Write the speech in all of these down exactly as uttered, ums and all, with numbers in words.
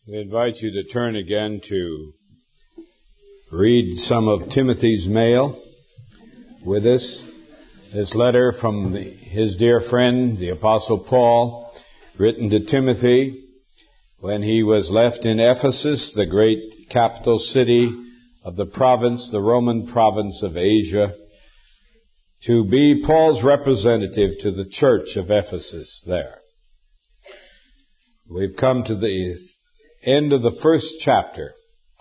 We invite you to turn again to read some of Timothy's mail with us. This letter from the, his dear friend, the Apostle Paul, written to Timothy when he was left in Ephesus, the great capital city of the province, the Roman province of Asia, to be Paul's representative to the church of Ephesus there. We've come to the end of the first chapter.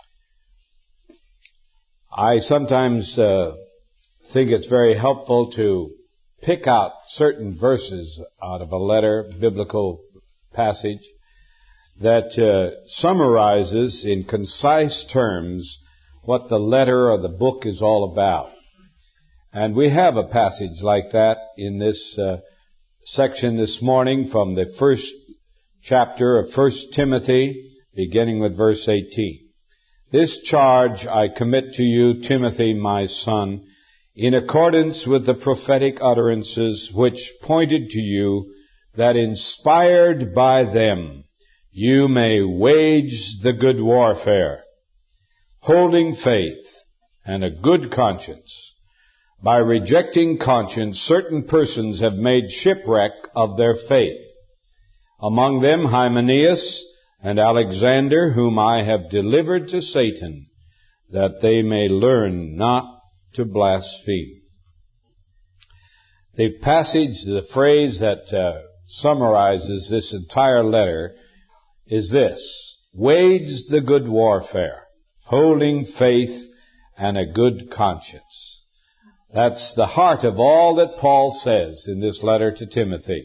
I sometimes uh, think it's very helpful to pick out certain verses out of a letter, biblical passage, that uh, summarizes in concise terms what the letter or the book is all about. And we have a passage like that in this uh, section this morning from the first chapter of First Timothy, beginning with verse eighteen. This charge I commit to you, Timothy, my son, in accordance with the prophetic utterances which pointed to you, that inspired by them you may wage the good warfare, holding faith and a good conscience. By rejecting conscience, certain persons have made shipwreck of their faith. Among them Hymenaeus and Alexander, whom I have delivered to Satan, that they may learn not to blaspheme. The passage, the phrase that uh, summarizes this entire letter is this: wage the good warfare, holding faith and a good conscience. That's the heart of all that Paul says in this letter to Timothy.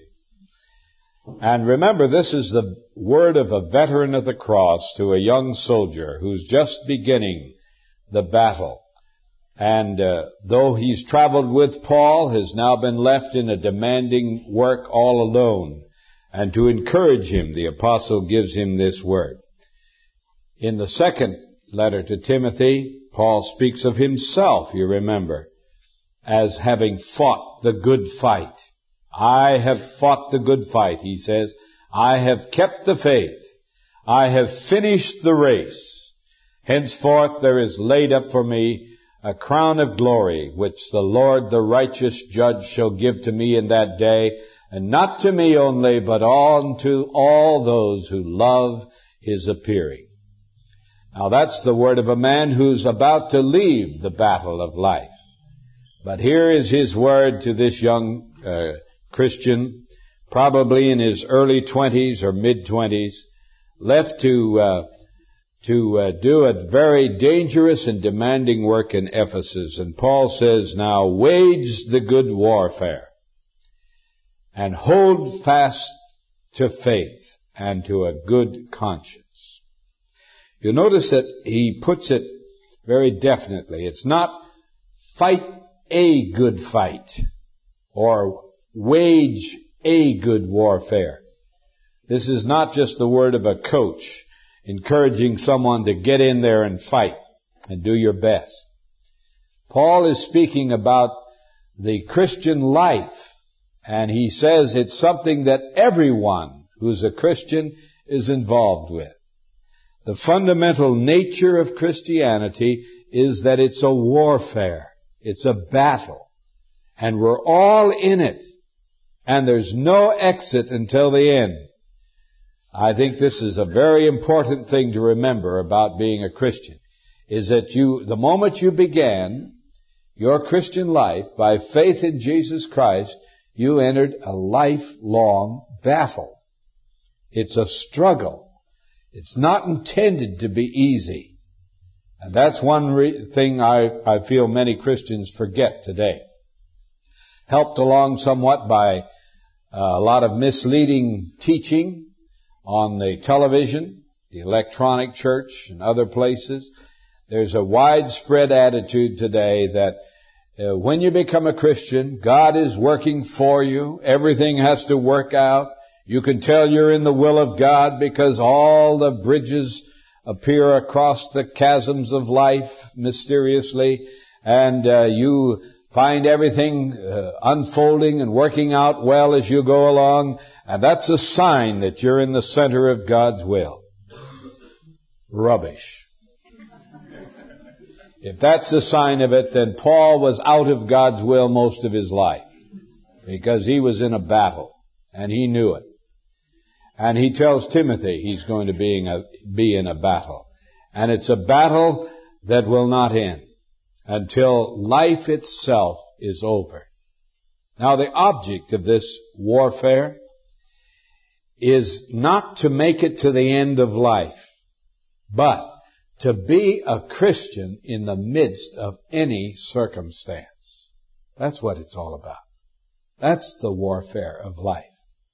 And remember, this is the word of a veteran of the cross to a young soldier who's just beginning the battle. And uh, though he's traveled with Paul, has now been left in a demanding work all alone. And to encourage him, the apostle gives him this word. In the second letter to Timothy, Paul speaks of himself, you remember, as having fought the good fight. I have fought the good fight, he says. I have kept the faith. I have finished the race. Henceforth there is laid up for me a crown of glory, which the Lord, the righteous judge, shall give to me in that day, and not to me only, but unto all those who love his appearing. Now that's the word of a man who's about to leave the battle of life. But here is his word to this young uh, Christian, probably in his early twenties or mid-twenties, left to uh, to uh, do a very dangerous and demanding work in Ephesus. And Paul says, now wage the good warfare and hold fast to faith and to a good conscience. You'll notice that he puts it very definitely. It's not fight a good fight or wage a good warfare. This is not just the word of a coach encouraging someone to get in there and fight and do your best. Paul is speaking about the Christian life, and he says it's something that everyone who's a Christian is involved with. The fundamental nature of Christianity is that it's a warfare. It's a battle. And we're all in it. And there's no exit until the end. I think this is a very important thing to remember about being a Christian, is that you, the moment you began your Christian life by faith in Jesus Christ, you entered a lifelong battle. It's a struggle. It's not intended to be easy. And that's one re- thing I, I feel many Christians forget today. Helped along somewhat by uh, a lot of misleading teaching on the television, the electronic church, and other places. There's a widespread attitude today that uh, when you become a Christian, God is working for you. Everything has to work out. You can tell you're in the will of God because all the bridges appear across the chasms of life mysteriously, and uh, you find everything uh, unfolding and working out well as you go along, and that's a sign that you're in the center of God's will. rubbish. If that's a sign of it, then Paul was out of God's will most of his life, because he was in a battle, and he knew it. And he tells Timothy he's going to be in a, be in a battle. And it's a battle that will not end until life itself is over. Now, the object of this warfare is not to make it to the end of life, but to be a Christian in the midst of any circumstance. That's what it's all about. That's the warfare of life.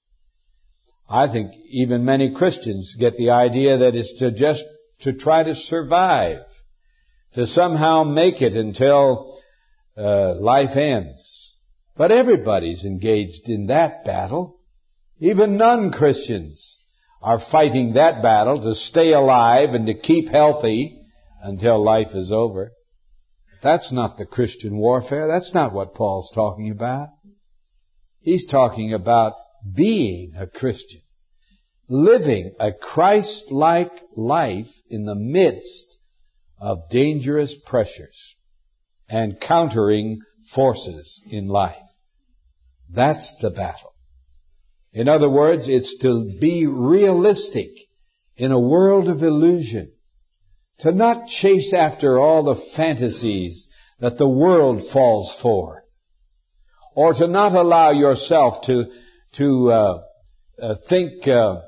I think even many Christians get the idea that it's to just to try to survive, to somehow make it until uh, life ends. But everybody's engaged in that battle. Even non-Christians are fighting that battle to stay alive and to keep healthy until life is over. That's not the Christian warfare. That's not what Paul's talking about. He's talking about being a Christian, living a Christ-like life in the midst of dangerous pressures and countering forces in life. That's the battle. In other words, it's to be realistic in a world of illusion, to not chase after all the fantasies that the world falls for, or to not allow yourself to to uh, uh, think uh,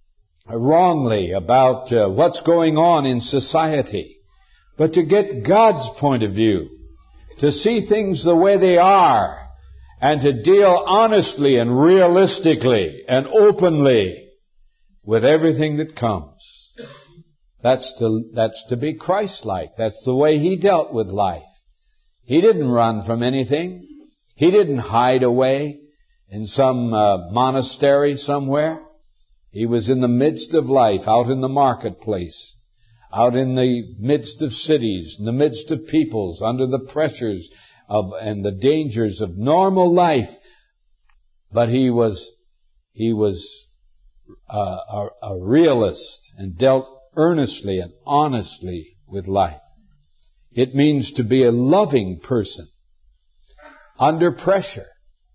wrongly about uh, what's going on in society, but to get God's point of view, to see things the way they are, and to deal honestly and realistically and openly with everything that comes. That's to, that's to be Christ-like. That's the way He dealt with life. He didn't run from anything. He didn't hide away in some uh, monastery somewhere. He was in the midst of life, out in the marketplace, out in the midst of cities, in the midst of peoples, under the pressures of and the dangers of normal life. But he was he was a, a, a realist and dealt earnestly and honestly with life. It means to be a loving person under pressure.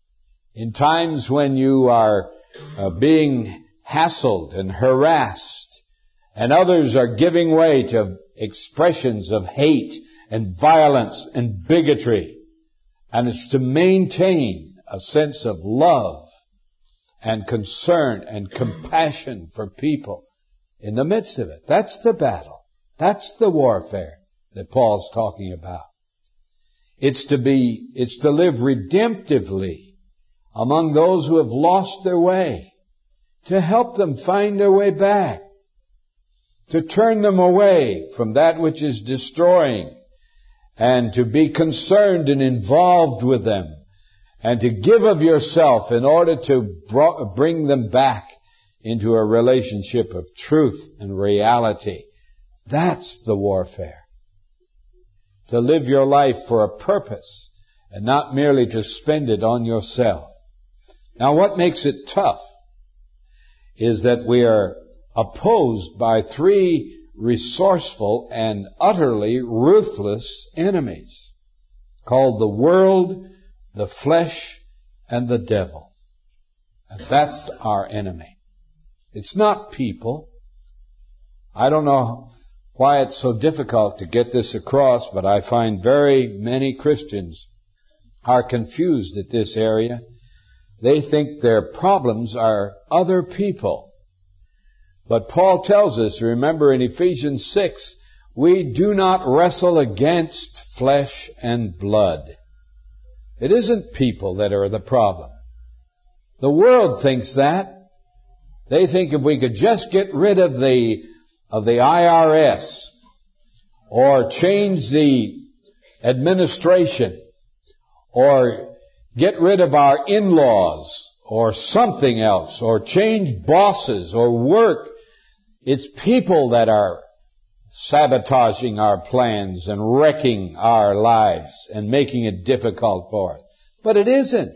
In times when you are uh, being hassled and harassed, and others are giving way to expressions of hate and violence and bigotry, and it's to maintain a sense of love and concern and compassion for people in the midst of it. That's the battle. That's the warfare that Paul's talking about. It's to be, it's to live redemptively among those who have lost their way, to help them find their way back, to turn them away from that which is destroying, and to be concerned and involved with them, and to give of yourself in order to bring them back into a relationship of truth and reality. That's the warfare. To live your life for a purpose and not merely to spend it on yourself. Now, what makes it tough is that we are opposed by three resourceful and utterly ruthless enemies called the world, the flesh, and the devil. And that's our enemy. It's not people. I don't know why it's so difficult to get this across, but I find very many Christians are confused at this area. They think their problems are other people. But Paul tells us, remember in Ephesians six, we do not wrestle against flesh and blood. It isn't people that are the problem. The world thinks that. They think if we could just get rid of the of the I R S or change the administration or get rid of our in-laws or something else or change bosses or work, it's people that are sabotaging our plans and wrecking our lives and making it difficult for us. But it isn't.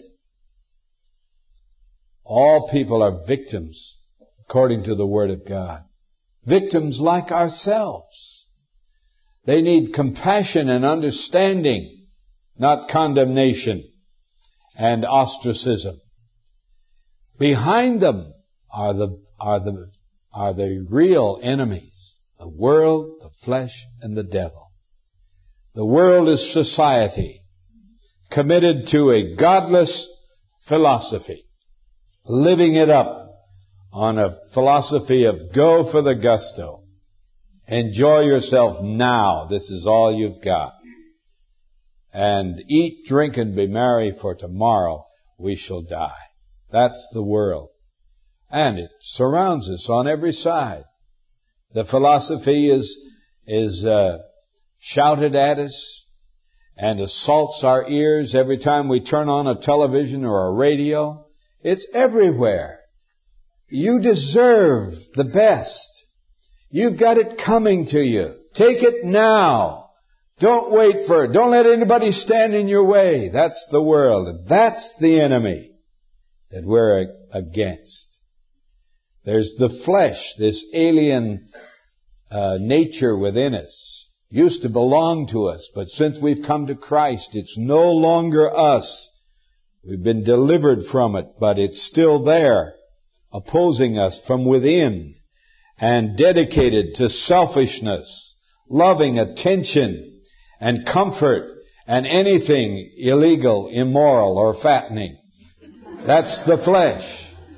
All people are victims according to the Word of God. victims like ourselves. They need compassion and understanding, not condemnation and ostracism. Behind them are the, are the, are the real enemies, the world, the flesh, and the devil. The world is society committed to a godless philosophy, living it up on a philosophy of go for the gusto. Enjoy yourself now. This is all you've got. And eat, drink, and be merry, for tomorrow we shall die. That's the world. And it surrounds us on every side. The philosophy is, is, uh, shouted at us and assaults our ears every time we turn on a television or a radio. It's everywhere. You deserve the best. You've got it coming to you. Take it now. Don't wait for it. Don't let anybody stand in your way. That's the world. That's the enemy that we're against. There's the flesh, this alien uh, nature within us. Used to belong to us, but since we've come to Christ, it's no longer us. We've been delivered from it, but it's still there, opposing us from within, and dedicated to selfishness, loving attention and comfort and anything illegal, immoral, or fattening. That's the flesh.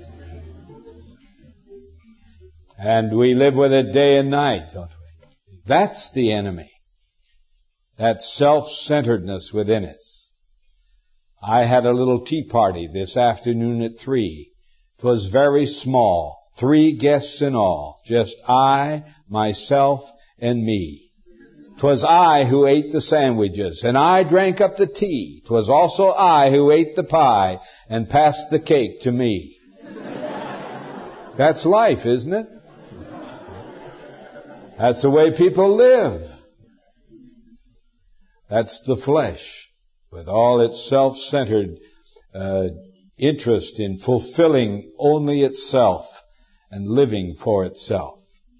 And we live with it day and night, don't we? That's the enemy. That self-centeredness within us. I had a little tea party this afternoon at three. It was very small. Three guests in all. Just I, myself, and me. 'Twas I who ate the sandwiches, and I drank up the tea. 'Twas also I who ate the pie and passed the cake to me. That's life, isn't it? That's the way people live. That's the flesh, with all its self-centered uh, interest in fulfilling only itself and living for itself.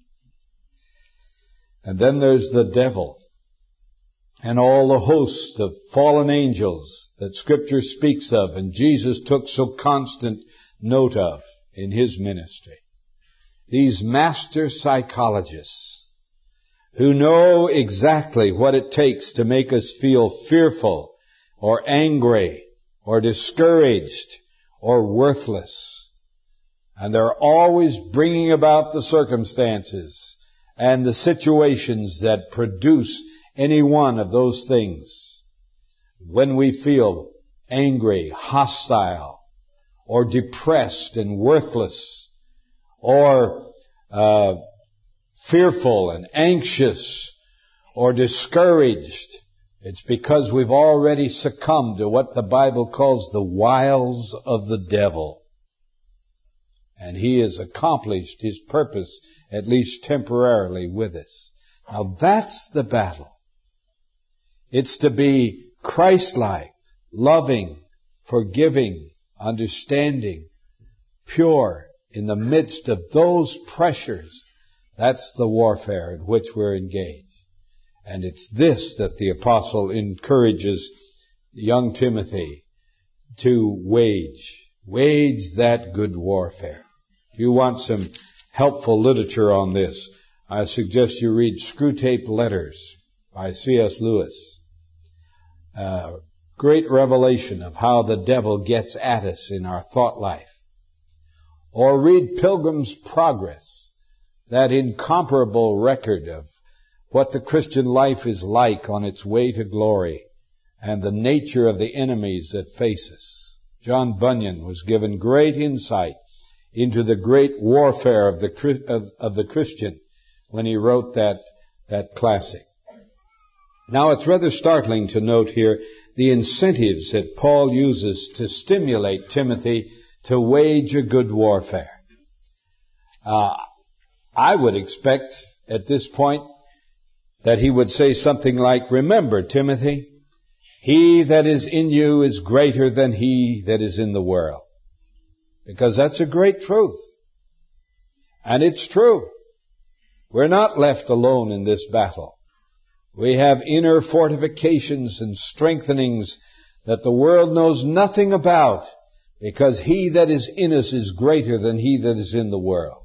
And then there's the devil and all the host of fallen angels that Scripture speaks of and Jesus took so constant note of in His ministry. These master psychologists who know exactly what it takes to make us feel fearful or angry or discouraged or worthless. And they're always bringing about the circumstances and the situations that produce any one of those things. When we feel angry, hostile, or depressed and worthless, or uh fearful and anxious or discouraged, it's because we've already succumbed to what the Bible calls the wiles of the devil. And he has accomplished his purpose, at least temporarily, with us. Now that's the battle. It's to be Christ-like, loving, forgiving, understanding, pure in the midst of those pressures. That's the warfare in which we're engaged. And it's this that the apostle encourages young Timothy to wage. Wage that good warfare. If you want some helpful literature on this, I suggest you read Screwtape Letters by C S Lewis. Uh, great revelation of how the devil gets at us in our thought life. Or read Pilgrim's Progress, that incomparable record of what the Christian life is like on its way to glory and the nature of the enemies that face us. John Bunyan was given great insight into the great warfare of the of, of the Christian when he wrote that that classic. Now it's rather startling to note here the incentives that Paul uses to stimulate Timothy to wage a good warfare. Uh, I would expect at this point that he would say something like, remember, Timothy, he that is in you is greater than he that is in the world. Because that's a great truth. And it's true. We're not left alone in this battle. We have inner fortifications and strengthenings that the world knows nothing about, because he that is in us is greater than he that is in the world.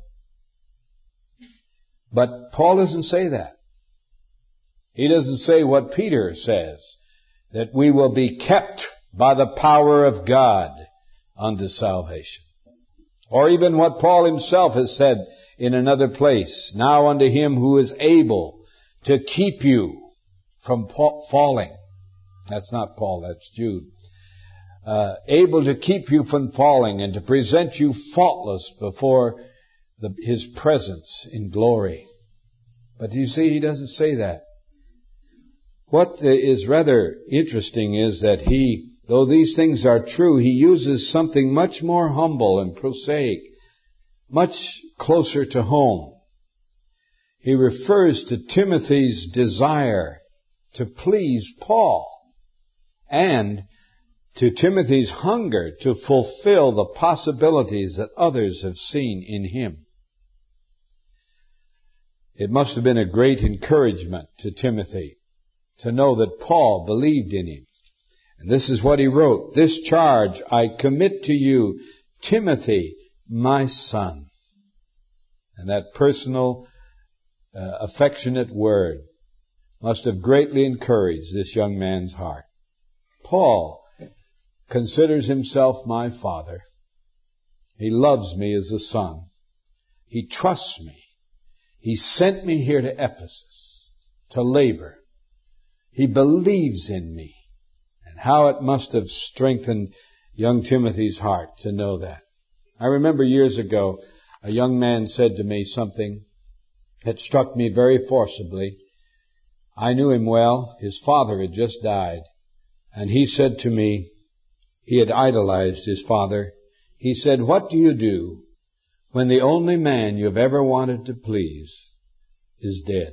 But Paul doesn't say that. He doesn't say what Peter says, that we will be kept by the power of God unto salvation. Or even what Paul himself has said in another place, now unto him who is able to keep you from falling. That's not Paul, that's Jude. Uh, able to keep you from falling and to present you faultless before the, his presence in glory. But you see, he doesn't say that. What is rather interesting is that he, though these things are true, he uses something much more humble and prosaic, much closer to home. He refers to Timothy's desire to please Paul and to Timothy's hunger to fulfill the possibilities that others have seen in him. It must have been a great encouragement to Timothy to know that Paul believed in him. And this is what he wrote. This charge I commit to you, Timothy, my son. And that personal, uh, affectionate word must have greatly encouraged this young man's heart. Paul considers himself my father. He loves me as a son. He trusts me. He sent me here to Ephesus to labor. He believes in me. And how it must have strengthened young Timothy's heart to know that. I remember years ago, a young man said to me something that struck me very forcibly. I knew him well. His father had just died. And he said to me, he had idolized his father. He said, what do you do when the only man you've ever wanted to please is dead?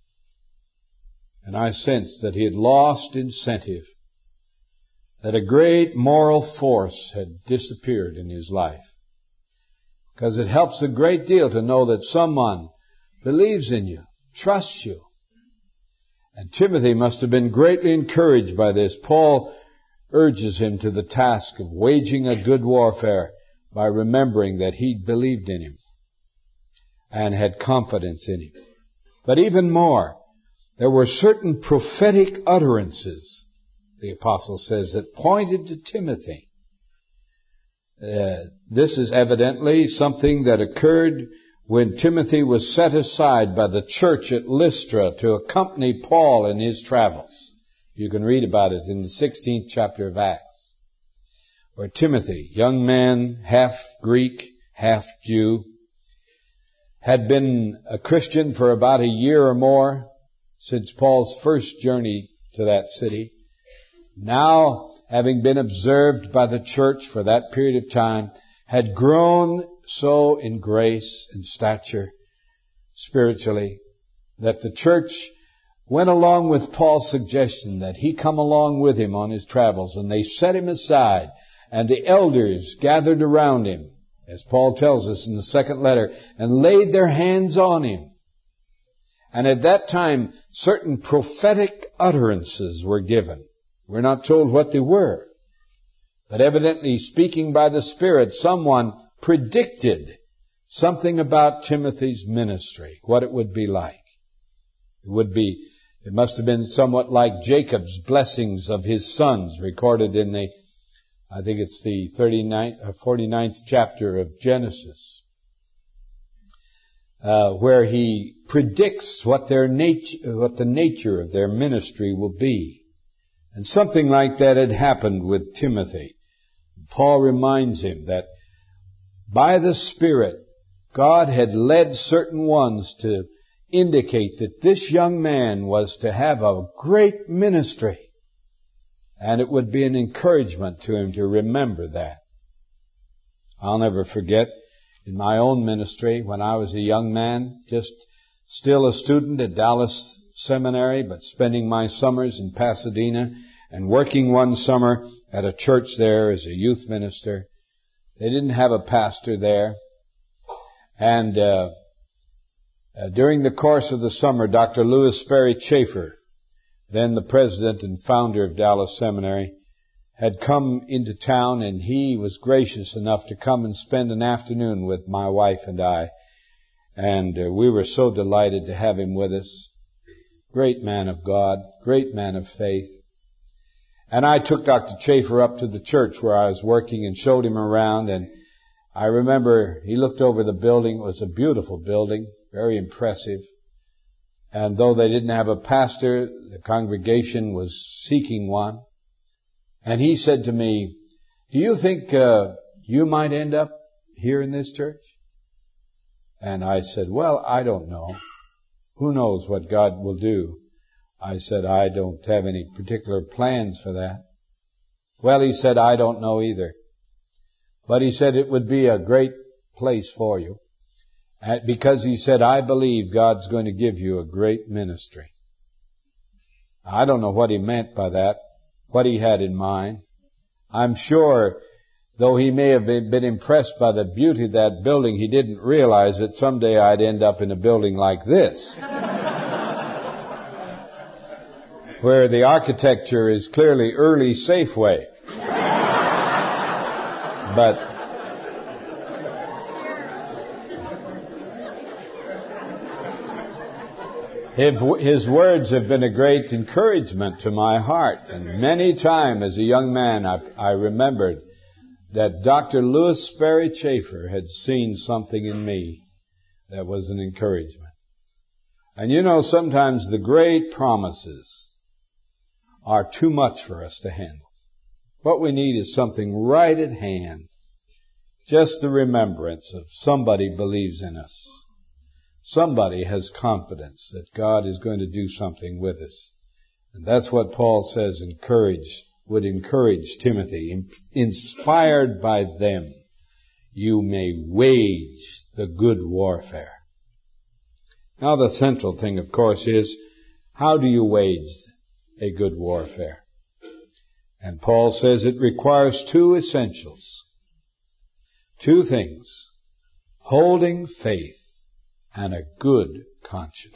And I sensed that he had lost incentive, that a great moral force had disappeared in his life. Because it helps a great deal to know that someone believes in you, trusts you. And Timothy must have been greatly encouraged by this. Paul urges him to the task of waging a good warfare by remembering that he believed in him and had confidence in him. But even more, there were certain prophetic utterances, the apostle says, that pointed to Timothy. Uh, this is evidently something that occurred when Timothy was set aside by the church at Lystra to accompany Paul in his travels. You can read about it in the sixteenth chapter of Acts, where Timothy, young man, half Greek, half Jew, had been a Christian for about a year or more since Paul's first journey to that city. Now, having been observed by the church for that period of time, had grown so in grace and stature spiritually that the church went along with Paul's suggestion that he come along with him on his travels, and they set him aside, and the elders gathered around him, as Paul tells us in the second letter, and laid their hands on him. And at that time, certain prophetic utterances were given. We're not told what they were. But evidently, speaking by the Spirit, someone predicted something about Timothy's ministry, what it would be like. It would be, it must have been somewhat like Jacob's blessings of his sons, recorded in the, I think it's the thirty-ninth, or forty-ninth chapter of Genesis, uh, where he predicts what their nature, what the nature of their ministry will be. And something like that had happened with Timothy. Paul reminds him that by the Spirit, God had led certain ones to indicate that this young man was to have a great ministry. And it would be an encouragement to him to remember that. I'll never forget in my own ministry when I was a young man, just still a student at Dallas Seminary, but spending my summers in Pasadena and working one summer at a church there as a youth minister. They didn't have a pastor there. And uh, Uh, during the course of the summer, Doctor Lewis Sperry Chafer, then the president and founder of Dallas Seminary, had come into town, and he was gracious enough to come and spend an afternoon with my wife and I. And uh, we were so delighted to have him with us. Great man of God, great man of faith. And I took Doctor Chafer up to the church where I was working and showed him around. And I remember he looked over the building. It was a beautiful building, very impressive. And though they didn't have a pastor, the congregation was seeking one. And he said to me, do you think uh, you might end up here in this church? And I said, well, I don't know. Who knows what God will do? I said, I don't have any particular plans for that. Well, he said, I don't know either. But he said it would be a great place for you. Because he said, I believe God's going to give you a great ministry. I don't know what he meant by that, what he had in mind. I'm sure, though he may have been impressed by the beauty of that building, he didn't realize that someday I'd end up in a building like this, where the architecture is clearly early Safeway. But his words have been a great encouragement to my heart. And many times as a young man, I, I remembered that Doctor Lewis Sperry Chafer had seen something in me that was an encouragement. And you know, sometimes the great promises are too much for us to handle. What we need is something right at hand. Just the remembrance of somebody believes in us. Somebody has confidence that God is going to do something with us. And that's what Paul says encourage, would encourage Timothy. Inspired by them, you may wage the good warfare. Now the central thing, of course, is how do you wage a good warfare? And Paul says it requires two essentials. Two things. Holding faith and a good conscience.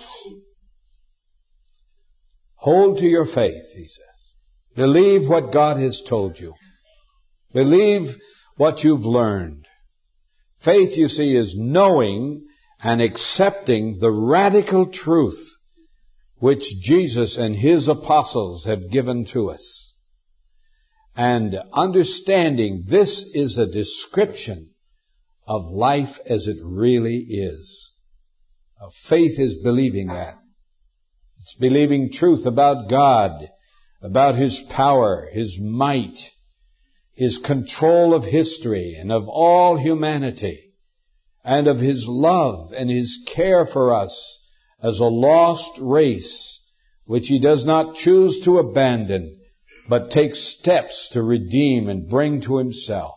Hold to your faith, he says. Believe what God has told you. Believe what you've learned. Faith, you see, is knowing and accepting the radical truth which Jesus and His apostles have given to us. And understanding this is a description of life as it really is. Faith is believing that. It's believing truth about God, about His power, His might, His control of history and of all humanity, and of His love and His care for us as a lost race, which He does not choose to abandon, but takes steps to redeem and bring to Himself.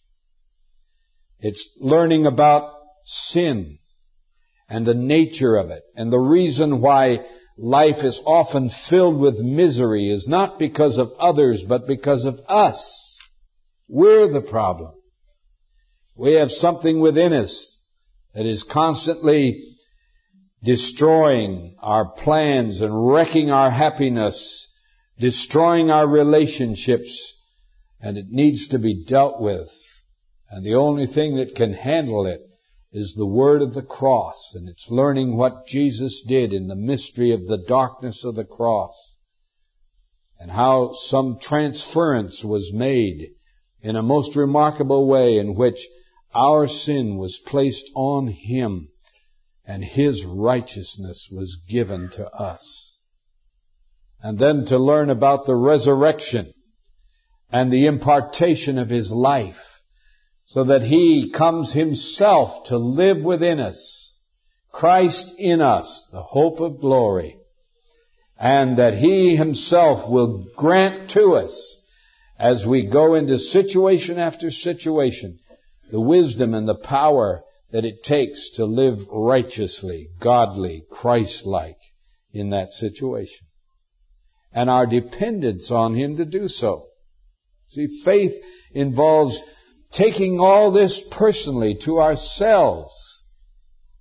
It's learning about sin and the nature of it, and the reason why life is often filled with misery is not because of others, but because of us. We're the problem. We have something within us that is constantly destroying our plans and wrecking our happiness, destroying our relationships, and it needs to be dealt with. And the only thing that can handle it is the word of the cross, and it's learning what Jesus did in the mystery of the darkness of the cross, and how some transference was made in a most remarkable way in which our sin was placed on Him and His righteousness was given to us. And then to learn about the resurrection and the impartation of His life, so that He comes Himself to live within us, Christ in us, the hope of glory, and that He Himself will grant to us, as we go into situation after situation, the wisdom and the power that it takes to live righteously, godly, Christ-like in that situation. And our dependence on Him to do so. See, faith involves taking all this personally to ourselves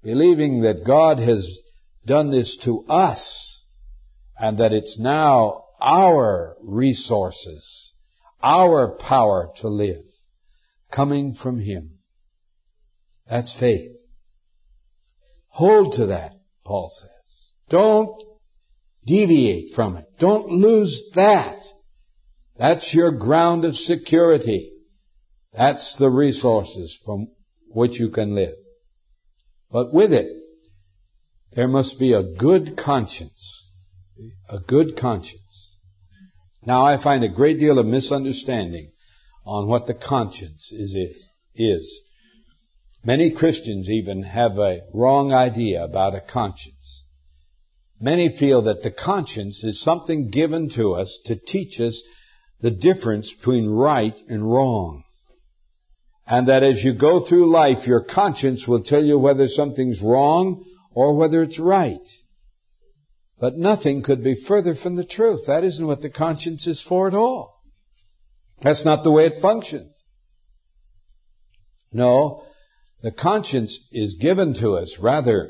believing that God has done this to us and that it's now our resources, our power to live, coming from Him. That's faith. Hold to that, Paul says. Don't deviate from it. Don't lose that. That's your ground of security. That's the resources from which you can live. But with it, there must be a good conscience. A good conscience. Now, I find a great deal of misunderstanding on what the conscience is. is, is. Many Christians even have a wrong idea about a conscience. Many feel that the conscience is something given to us to teach us the difference between right and wrong. And that as you go through life, your conscience will tell you whether something's wrong or whether it's right. But nothing could be further from the truth. That isn't what the conscience is for at all. That's not the way it functions. No, the conscience is given to us rather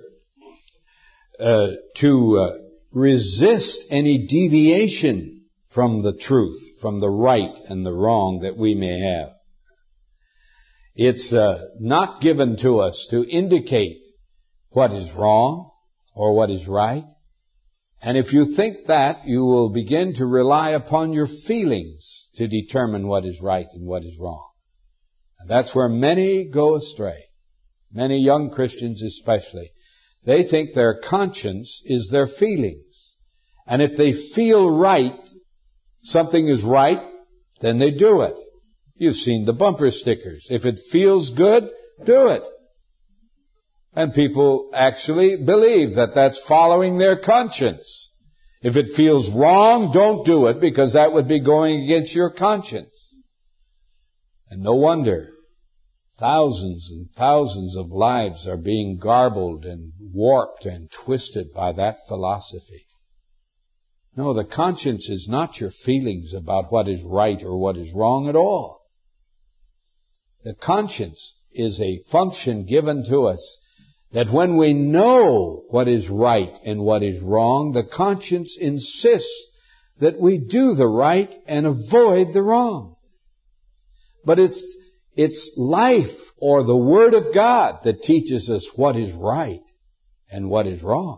uh, to uh, resist any deviation from the truth, from the right and the wrong that we may have. It's uh, not given to us to indicate what is wrong or what is right. And if you think that, you will begin to rely upon your feelings to determine what is right and what is wrong. And that's where many go astray. Many young Christians especially. They think their conscience is their feelings. And if they feel right, something is right, then they do it. You've seen the bumper stickers. If it feels good, do it. And people actually believe that that's following their conscience. If it feels wrong, don't do it, because that would be going against your conscience. And no wonder thousands and thousands of lives are being garbled and warped and twisted by that philosophy. No, the conscience is not your feelings about what is right or what is wrong at all. The conscience is a function given to us that when we know what is right and what is wrong, the conscience insists that we do the right and avoid the wrong. But it's, it's life or the Word of God that teaches us what is right and what is wrong.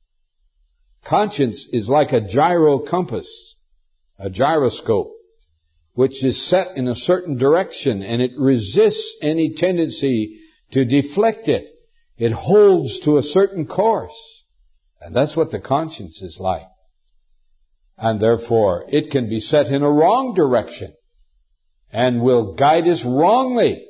Conscience is like a gyro compass, a gyroscope, which is set in a certain direction, and it resists any tendency to deflect it. It holds to a certain course. And that's what the conscience is like. And therefore, it can be set in a wrong direction and will guide us wrongly.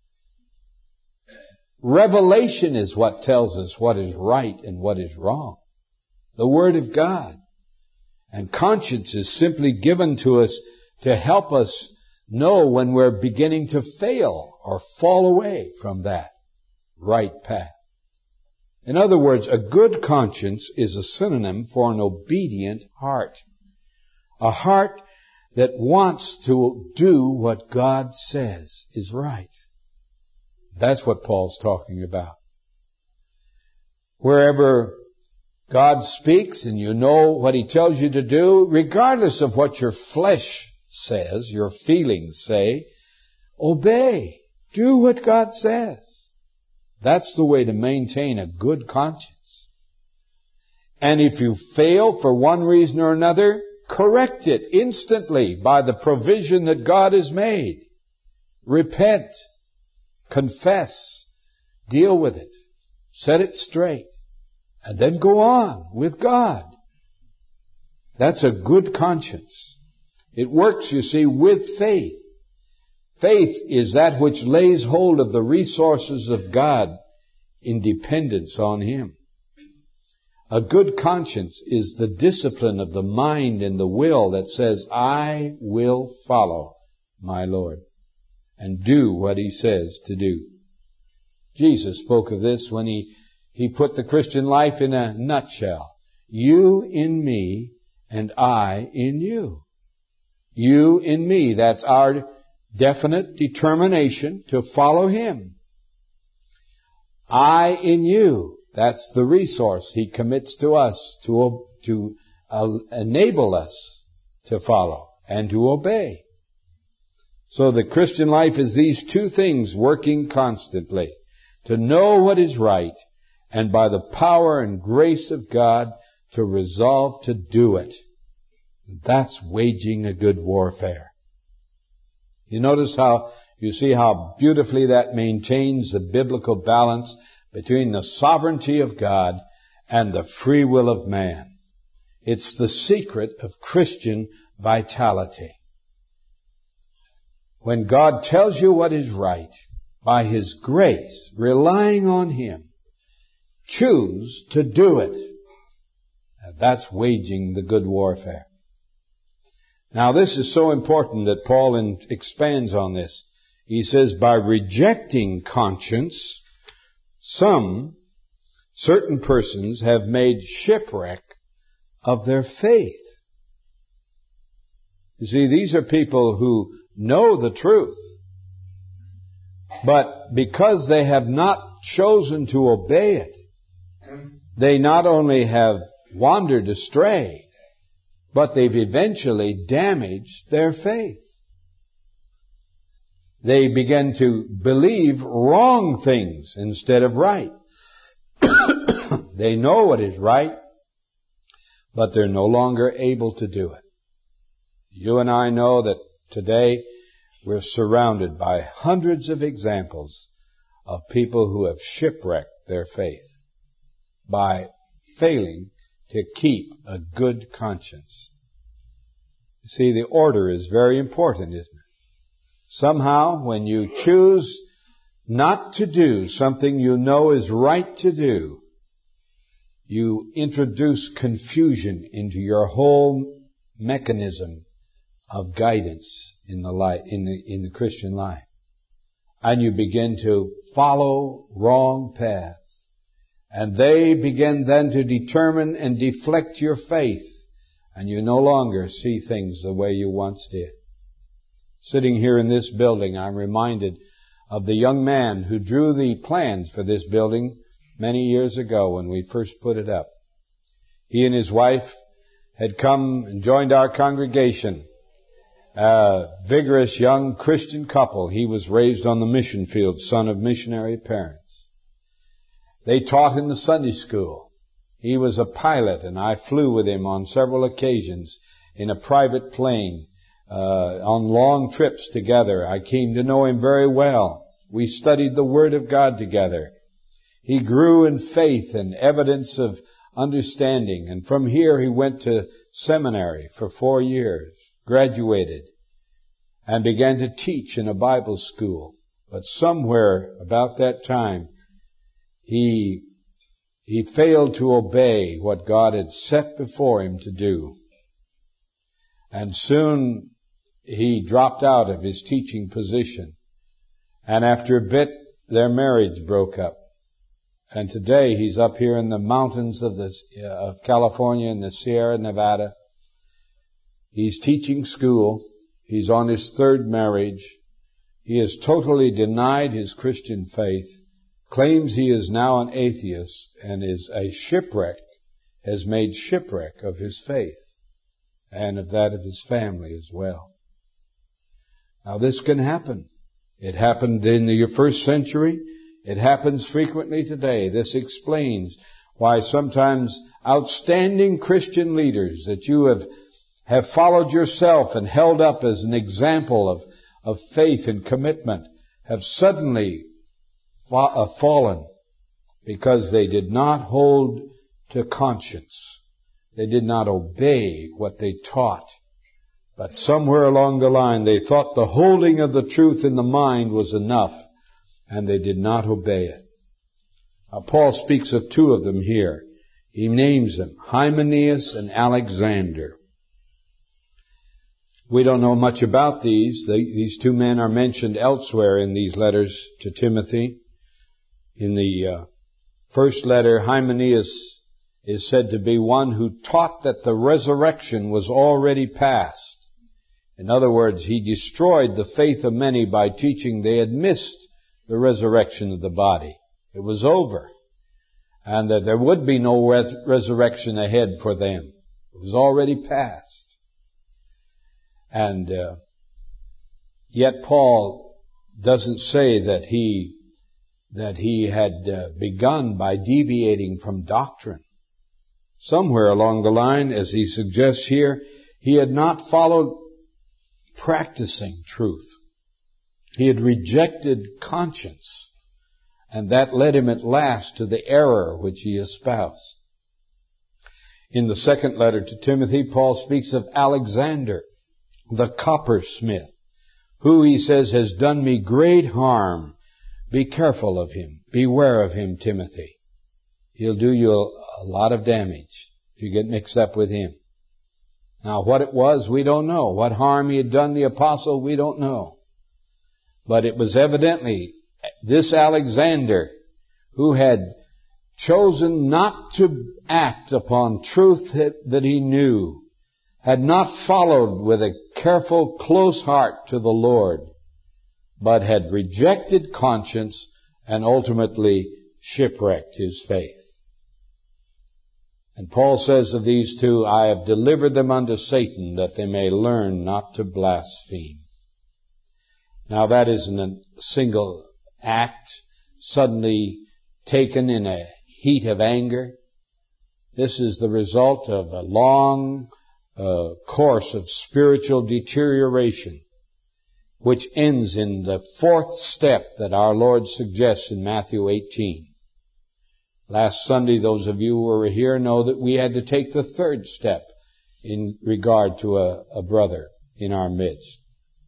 Revelation is what tells us what is right and what is wrong. The Word of God. And conscience is simply given to us to help us know when we're beginning to fail or fall away from that right path. In other words, a good conscience is a synonym for an obedient heart. A heart that wants to do what God says is right. That's what Paul's talking about. Wherever God speaks and you know what He tells you to do, regardless of what your flesh says, your feelings say, obey. Do what God says. That's the way to maintain a good conscience. And if you fail for one reason or another, correct it instantly by the provision that God has made. Repent. Confess. Deal with it. Set it straight. And then go on with God. That's a good conscience. It works, you see, with faith. Faith is that which lays hold of the resources of God in dependence on Him. A good conscience is the discipline of the mind and the will that says, I will follow my Lord and do what He says to do. Jesus spoke of this when He, he put the Christian life in a nutshell. You in me and I in you. You in me. That's our definite determination to follow Him. I in you That's the resource He commits to us to, to uh, enable us to follow and to obey. So the Christian life is these two things working constantly. To know what is right, and by the power and grace of God, to resolve to do it. That's waging a good warfare. You notice how, you see how beautifully that maintains the biblical balance between the sovereignty of God and the free will of man. It's the secret of Christian vitality. When God tells you what is right, by His grace, relying on Him, choose to do it. And that's waging the good warfare. Now this is so important that Paul in, expands on this. He says, by rejecting conscience, some, certain persons have made shipwreck of their faith. You see, these are people who know the truth, but because they have not chosen to obey it, they not only have wandered astray, but they've eventually damaged their faith. They begin to believe wrong things instead of right. They know what is right, but they're no longer able to do it. You and I know that today we're surrounded by hundreds of examples of people who have shipwrecked their faith by failing to keep a good conscience. You see, the order is very important, isn't it? Somehow, when you choose not to do something you know is right to do, you introduce confusion into your whole mechanism of guidance in the life, in the, in the Christian life. And you begin to follow wrong paths. And they begin then to determine and deflect your faith. And you no longer see things the way you once did. Sitting here in this building, I'm reminded of the young man who drew the plans for this building many years ago when we first put it up. He and his wife had come and joined our congregation. A vigorous young Christian couple. He was raised on the mission field, son of missionary parents. They taught in the Sunday school. He was a pilot, and I flew with him on several occasions in a private plane uh, on long trips together. I came to know him very well. We studied the Word of God together. He grew in faith and evidence of understanding, and from here he went to seminary for four years, graduated, and began to teach in a Bible school. But somewhere about that time, he he failed to obey what God had set before him to do. And soon he dropped out of his teaching position. And after a bit, their marriage broke up. And today he's up here in the mountains of the of California in the Sierra Nevada. He's teaching school. He's on his third marriage. He has totally denied his Christian faith, claims he is now an atheist, and is a shipwreck, has made shipwreck of his faith and of that of his family as well. Now this can happen. It happened in the first century. It happens frequently today. This explains why sometimes outstanding Christian leaders that you have have followed yourself and held up as an example of, of faith and commitment have suddenly fa- uh, fallen because they did not hold to conscience. They did not obey what they taught. But somewhere along the line they thought the holding of the truth in the mind was enough, and they did not obey it. Now, Paul speaks of two of them here. He names them, Hymenaeus and Alexander. We don't know much about these. They, these two men are mentioned elsewhere in these letters to Timothy. In the uh, first letter, Hymenaeus is said to be one who taught that the resurrection was already past. In other words, he destroyed the faith of many by teaching they had missed the resurrection of the body. It was over. and that there would be no res- resurrection ahead for them. It was already past. And uh, yet Paul doesn't say that he that he had uh, begun by deviating from doctrine. Somewhere along the line, as he suggests here, he had not followed practicing truth. He had rejected conscience, and that led him at last to the error which he espoused. In the second letter to Timothy, Paul speaks of Alexander, the coppersmith, who, he says, has done me great harm. Be careful of him. Beware of him, Timothy. He'll do you a, a lot of damage if you get mixed up with him. Now, what it was, we don't know. What harm he had done the apostle, we don't know. But it was evidently this Alexander who had chosen not to act upon truth that, that he knew, had not followed with a careful, close heart to the Lord, but had rejected conscience and ultimately shipwrecked his faith. And Paul says of these two, I have delivered them unto Satan, that they may learn not to blaspheme. Now that isn't a single act suddenly taken in a heat of anger. This is the result of a long uh, course of spiritual deterioration, which ends in the fourth step that our Lord suggests in Matthew eighteen. Last Sunday, those of you who were here know that we had to take the third step in regard to a, a brother in our midst.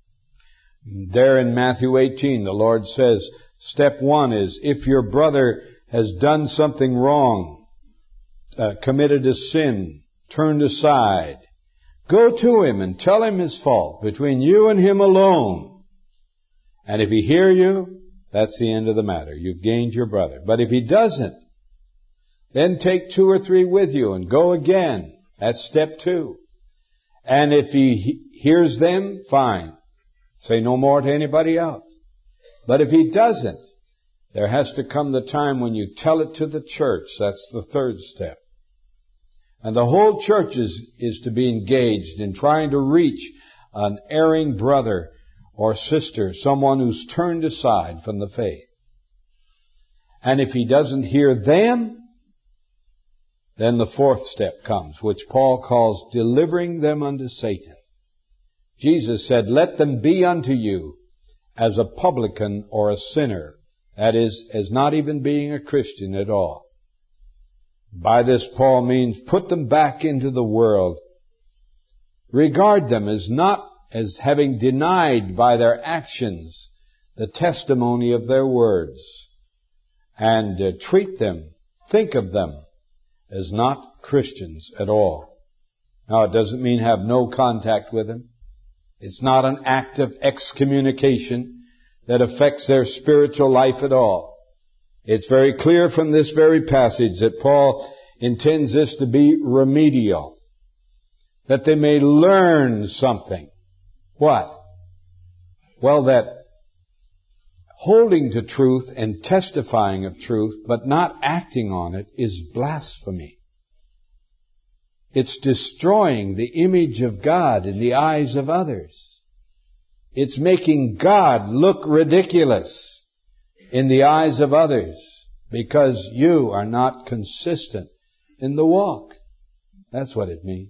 There in Matthew eighteen, the Lord says, step one is, if your brother has done something wrong, uh, committed a sin, turned aside, go to him and tell him his fault between you and him alone. And if he hear you, that's the end of the matter. You've gained your brother. But if he doesn't, then take two or three with you and go again. That's step two. And if he he- hears them, fine. Say no more to anybody else. But if he doesn't, there has to come the time when you tell it to the church. That's the third step. And the whole church is, is to be engaged in trying to reach an erring brother or sister, someone who's turned aside from the faith. And if he doesn't hear them, then the fourth step comes, which Paul calls delivering them unto Satan. Jesus said, let them be unto you as a publican or a sinner. That is, as not even being a Christian at all. By this, Paul means put them back into the world. Regard them as not as having denied by their actions the testimony of their words. And uh, treat them, think of them, as not Christians at all. Now, it doesn't mean have no contact with them. It's not an act of excommunication that affects their spiritual life at all. It's very clear from this very passage that Paul intends this to be remedial, that they may learn something. What? Well, that holding to truth and testifying of truth, but not acting on it, is blasphemy. It's destroying the image of God in the eyes of others. It's making God look ridiculous in the eyes of others because you are not consistent in the walk. That's what it means.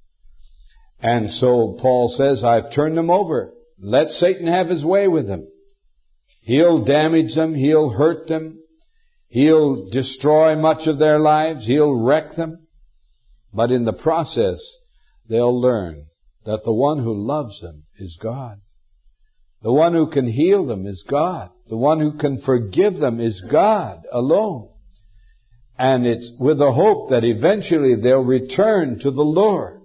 And so Paul says, I've turned them over. Let Satan have his way with them. He'll damage them. He'll hurt them. He'll destroy much of their lives. He'll wreck them. But in the process, they'll learn that the one who loves them is God. The one who can heal them is God. The one who can forgive them is God alone. And it's with the hope that eventually they'll return to the Lord.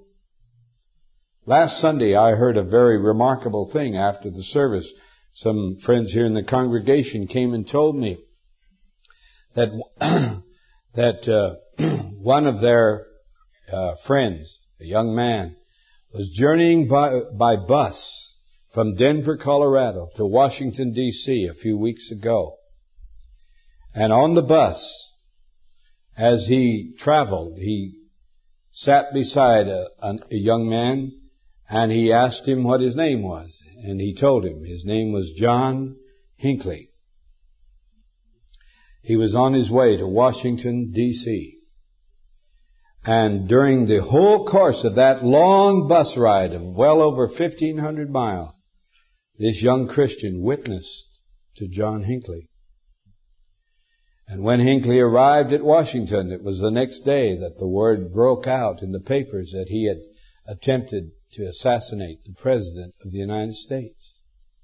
Last Sunday, I heard a very remarkable thing after the service. Some friends here in the congregation came and told me that that uh, one of their uh, friends, a young man, was journeying by, by bus from Denver, Colorado to Washington, D C a few weeks ago. And on the bus, as he traveled, he sat beside a, a, a young man, and he asked him what his name was. And he told him his name was John Hinckley. He was on his way to Washington, D C And during the whole course of that long bus ride of well over fifteen hundred miles, this young Christian witnessed to John Hinckley. And when Hinckley arrived at Washington, it was the next day that the word broke out in the papers that he had attempted to assassinate the President of the United States.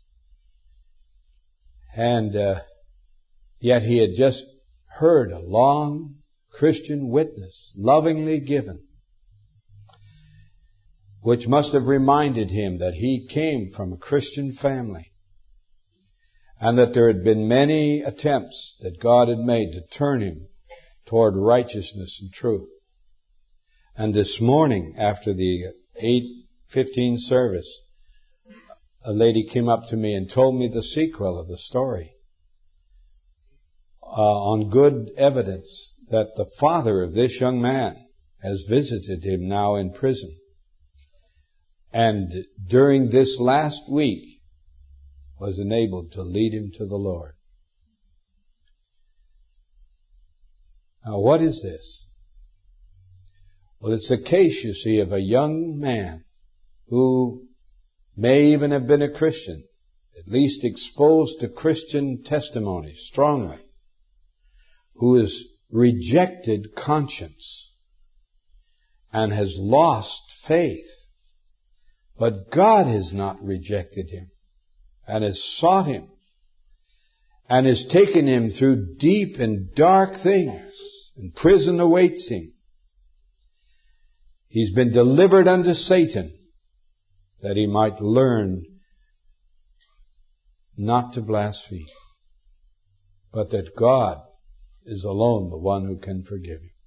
And uh, yet he had just heard a long Christian witness, lovingly given, which must have reminded him that he came from a Christian family, and that there had been many attempts that God had made to turn him toward righteousness and truth. And this morning, after the eight fifteen service, a lady came up to me and told me the sequel of the story, uh, on good evidence that the father of this young man has visited him now in prison. And during this last week, was enabled to lead him to the Lord. Now, what is this? Well, it's a case, you see, of a young man who may even have been a Christian, at least exposed to Christian testimony strongly, who has rejected conscience and has lost faith. But God has not rejected him, and has sought him, and has taken him through deep and dark things, and prison awaits him. He's been delivered unto Satan, that he might learn not to blaspheme, but that God is alone the one who can forgive him.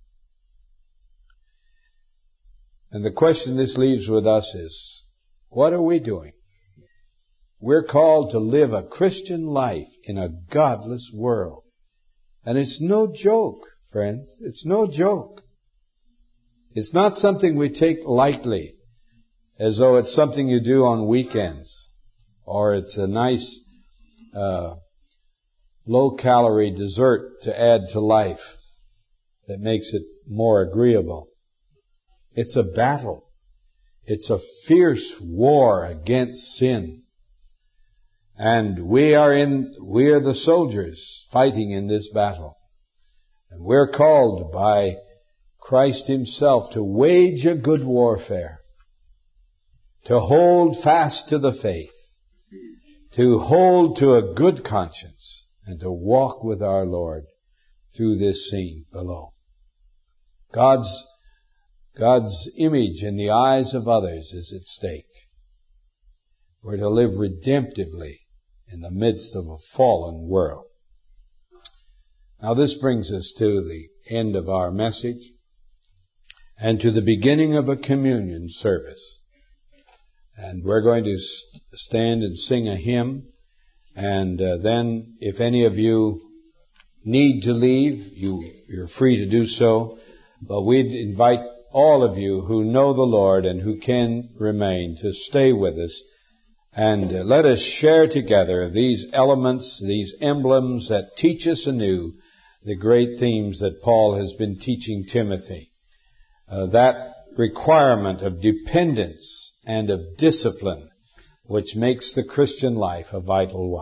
And the question this leaves with us is, what are we doing? We're called to live a Christian life in a godless world. And it's no joke, friends. It's no joke. It's not something we take lightly, as though it's something you do on weekends, or it's a nice uh, low-calorie dessert to add to life that makes it more agreeable. It's a battle. It's a fierce war against sin. And we are in, we are the soldiers fighting in this battle. And we're called by Christ himself to wage a good warfare, to hold fast to the faith, to hold to a good conscience, and to walk with our Lord through this scene below. God's, God's image in the eyes of others is at stake. We're to live redemptively in the midst of a fallen world. Now this brings us to the end of our message and to the beginning of a communion service. And we're going to st- stand and sing a hymn. And uh, then if any of you need to leave, you, you're free to do so. But we'd invite all of you who know the Lord and who can remain to stay with us. And uh, let us share together these elements, these emblems that teach us anew the great themes that Paul has been teaching Timothy. Uh, that requirement of dependence and of discipline which makes the Christian life a vital one.